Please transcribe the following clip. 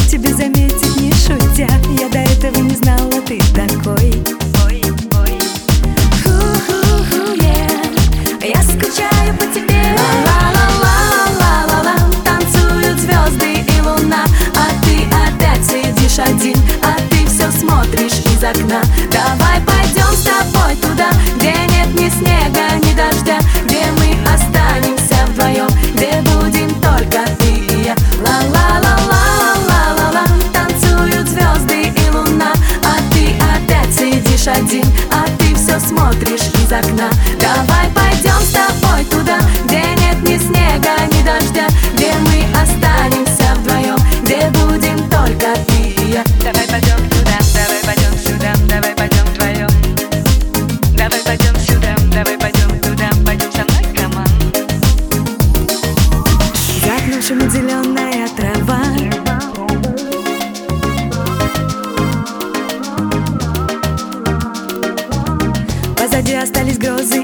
тебе заметить, не шутя. Я до этого не знала, ты такой. Я скучаю по тебе. Ла-ла-ла-ла-ла-ла. Танцуют звезды и луна, а ты опять сидишь один, а ты все смотришь из окна. Давай пойдем с тобой туда, где нет ни снега, ни дождя, где мы останемся вдвоем, где будем только ты и я. Ла-ла-ла-ла-ла-ла-ла. Танцуют звезды и луна, а ты опять сидишь один, а ты все смотришь из окна. Давай пойдем с тобой туда, где нет ни снега, ни дождя, где мы останемся вдвоем, где будем только ты и я. Давай пойдем туда, давай пойдем сюда, давай пойдем вдвоем. Давай пойдем сюда, давай пойдем туда, пойдем со мной, команд. За окном шумит зеленая трава. Позади остались грозы